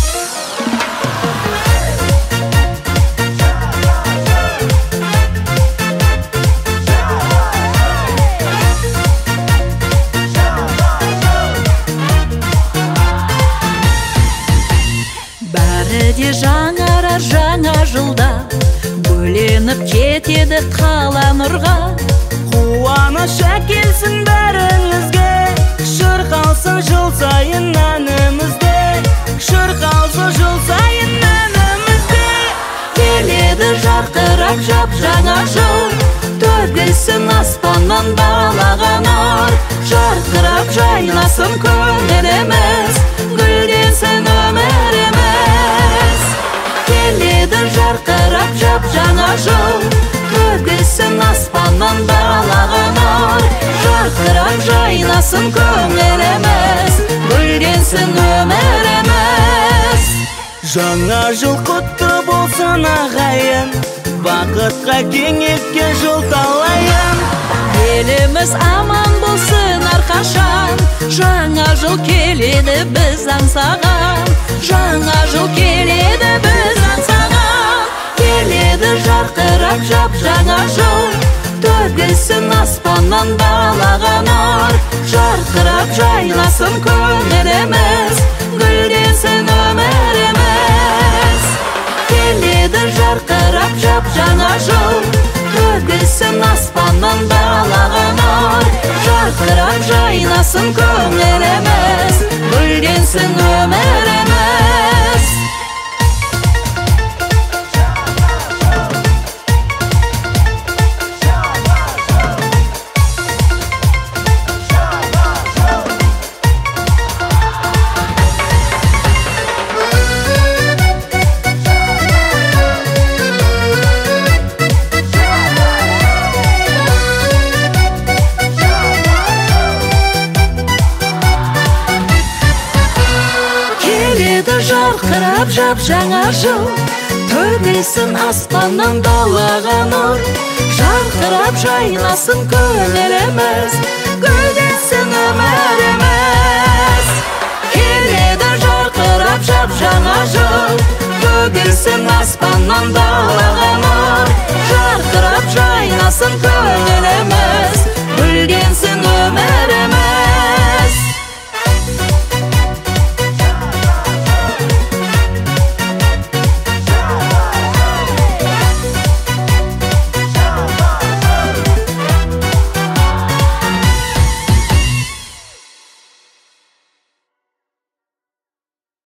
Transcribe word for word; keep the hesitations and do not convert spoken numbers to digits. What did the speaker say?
Бәрі жаңара жаңа жылда, бөленіп кетеді қала нұрға. Қуаныш әкелсін бәріңізге, шырқалсын жыл сайын әнімізде, шырқалсын жыл сайын әнімізде. Келеді жарқырап жап жаңа жыл, төгілсін аспаннан балаған ар. Жарқырап жайнасын көңіліміз, гүлденсін өміріміз. Келеді жарқырап жап жаңа жыл, төгілсін аспаннан балаған ар. Жарқырап жайнасын көңіліміз, гүлденсін өміріміз. Жаңа жыл құтты болсын ағайын, бақытқа кеңеткен жыл талайын. Еліміз аман болсын әрқашан, жаңа жыл келеді біз аңсаған. Жаңа жыл келеді біз аңсаған. Келеді жарқырап жап жаңа жыл, төгілсін аспаннан балаған ар. Жарқырап жайнасын көңіліміз, гүлденсін өміріміз. Келеді жарқырап жап жаңа жыл, төгілсін аспаннан балаған ар. Жарқырап жайнасын көңіліміз, гүлденсін өміріміз. Жарқырап жап жаңа жыл, төгілсін аспаннан далаға нұр. Жарқырап жайнасын көңіліміз, гүлденсін өміріміз. Келеді жарқырап жап жаңа жыл, төгілсін аспаннан далаға нұр. Жарқырап жайнасын көңіліміз.